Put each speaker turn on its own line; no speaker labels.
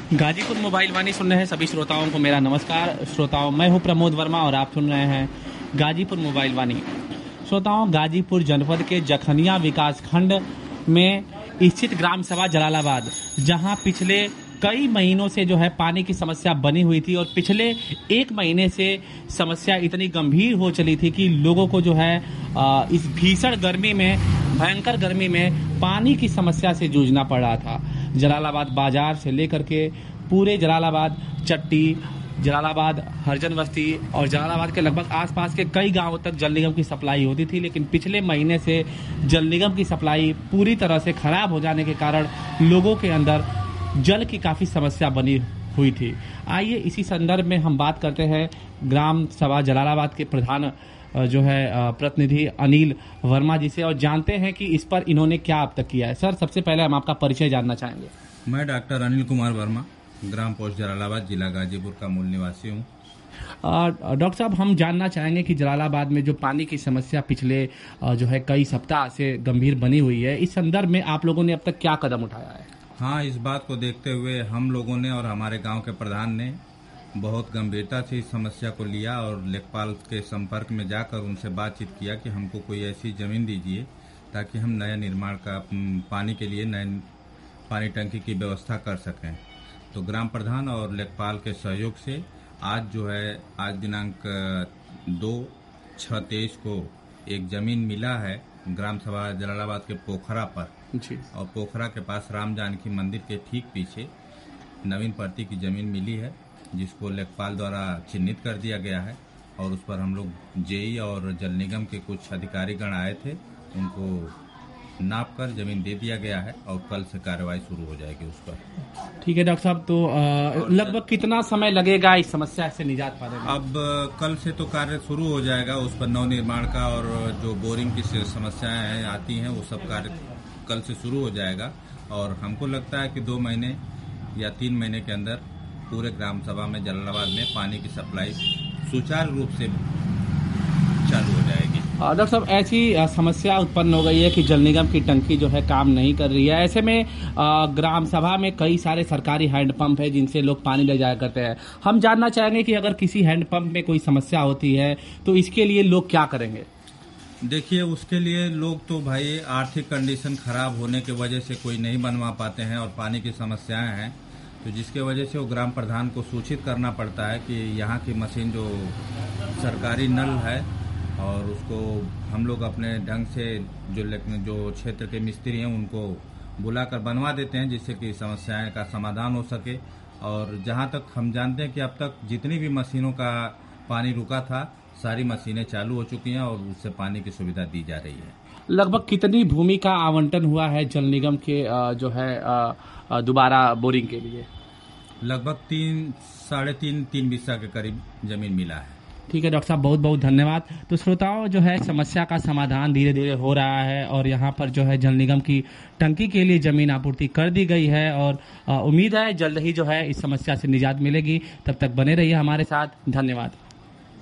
Ghazipur mobile वाणी सुन रहे हैं सभी श्रोताओं को मेरा नमस्कार। श्रोताओं, मैं हूं प्रमोद वर्मा और आप सुन रहे हैं गाजीपुर मोबाइल वाणी। श्रोताओं, गाजीपुर जनपद के जखनिया विकास खंड में स्थित ग्राम सभा जलालाबाद, जहां पिछले कई महीनों से जो है पानी की समस्या बनी हुई थी और पिछले एक महीने से समस्या इतनी गंभीर हो चली थी कि लोगों को जो है इस भीषण गर्मी में, भयंकर गर्मी में पानी की समस्या से जूझना पड़ रहा था। जलालाबाद बाजार से लेकर के पूरे जलालाबाद, चट्टी, जलालाबाद, हरजन बस्ती और जलालाबाद के लगभग आसपास के कई गांवों तक जल निगम की सप्लाई होती थी, लेकिन पिछले महीने से जल निगम की सप्लाई पूरी तरह से खराब हो जाने के कारण लोगों के अंदर जल की काफी समस्या बनी हुई थी। आइए इसी संदर्भ में हम बात करते हैं ग्राम सभा जलालाबाद के प्रधान जो है प्रतिनिधि अनिल वर्मा जी से और जानते हैं कि इस पर इन्होंने क्या अब तक किया है। सर, सबसे पहले हम आपका परिचय जानना चाहेंगे।
मैं डॉक्टर अनिल कुमार वर्मा, ग्राम पोस्ट जलालाबाद, जिला गाजीपुर का मूल निवासी हूँ।
डॉक्टर साहब, हम जानना चाहेंगे कि जलालाबाद में जो पानी की समस्या पिछले जो है कई सप्ताह से गंभीर बनी हुई है, इस संदर्भ में आप लोगों ने अब तक क्या कदम उठाया है?
हाँ, इस बात को देखते हुए हम लोगों ने और हमारे गांव के प्रधान ने बहुत गंभीरता से इस समस्या को लिया और लेखपाल के संपर्क में जाकर उनसे बातचीत किया कि हमको कोई ऐसी जमीन दीजिए ताकि हम नया निर्माण का पानी के लिए नए पानी टंकी की व्यवस्था कर सकें। तो ग्राम प्रधान और लेखपाल के सहयोग से आज दिनांक 2/6/23 को एक जमीन मिला है ग्राम सभा जलालाबाद के पोखरा पर
जी।
और पोखरा के पास राम जानकी मंदिर के ठीक पीछे नवीन प्रति की जमीन मिली है, जिसको लेखपाल द्वारा चिन्हित कर दिया गया है और उस पर हम लोग जेई और जल निगम के कुछ अधिकारीगण आए थे, उनको नाप कर जमीन दे दिया गया है और कल से कार्रवाई शुरू हो जाएगी उस पर।
ठीक है डॉक्टर साहब, तो लगभग कितना समय लगेगा इस समस्या से निजात पाने में?
अब कल से तो कार्य शुरू हो जाएगा उस पर, नव निर्माण का और जो बोरिंग की समस्याएं आती हैं वो सब कार्य कल से शुरू हो जाएगा और हमको लगता है कि 2 महीने या 3 महीने के अंदर पूरे ग्राम सभा में जलालाबाद में पानी की सप्लाई सुचारू रूप से चालू हो जाएगी।
डॉक्टर साहब, ऐसी समस्या उत्पन्न हो गई है कि जल निगम की टंकी जो है काम नहीं कर रही है। ऐसे में ग्राम सभा में कई सारे सरकारी हैंडपंप है जिनसे लोग पानी ले जाया करते हैं। हम जानना चाहेंगे कि अगर किसी हैंडपंप में कोई समस्या होती है तो इसके लिए लोग क्या करेंगे?
देखिए, उसके लिए लोग तो भाई आर्थिक कंडीशन खराब होने की वजह से कोई नहीं बनवा पाते हैं और पानी की समस्याएं हैं, तो जिसके वजह से वो ग्राम प्रधान को सूचित करना पड़ता है कि यहाँ की मशीन जो सरकारी नल है और उसको हम लोग अपने ढंग से जो क्षेत्र के मिस्त्री हैं उनको बुलाकर बनवा देते हैं, जिससे कि समस्याएं का समाधान हो सके। और जहाँ तक हम जानते हैं कि अब तक जितनी भी मशीनों का पानी रुका था सारी मशीनें चालू हो चुकी हैं और उससे पानी की सुविधा दी जा रही है।
लगभग कितनी भूमि का आवंटन हुआ है जल निगम के जो है दोबारा बोरिंग के लिए?
लगभग 3-3.5 बिस्सा के करीब जमीन मिला है।
ठीक है डॉक्टर साहब, बहुत बहुत धन्यवाद। तो श्रोताओं, जो है समस्या का समाधान धीरे धीरे हो रहा है और यहाँ पर जो है जल निगम की टंकी के लिए जमीन आपूर्ति कर दी गई है और उम्मीद है जल्द ही जो है इस समस्या से निजात मिलेगी। तब तक बने रहिए हमारे साथ। धन्यवाद।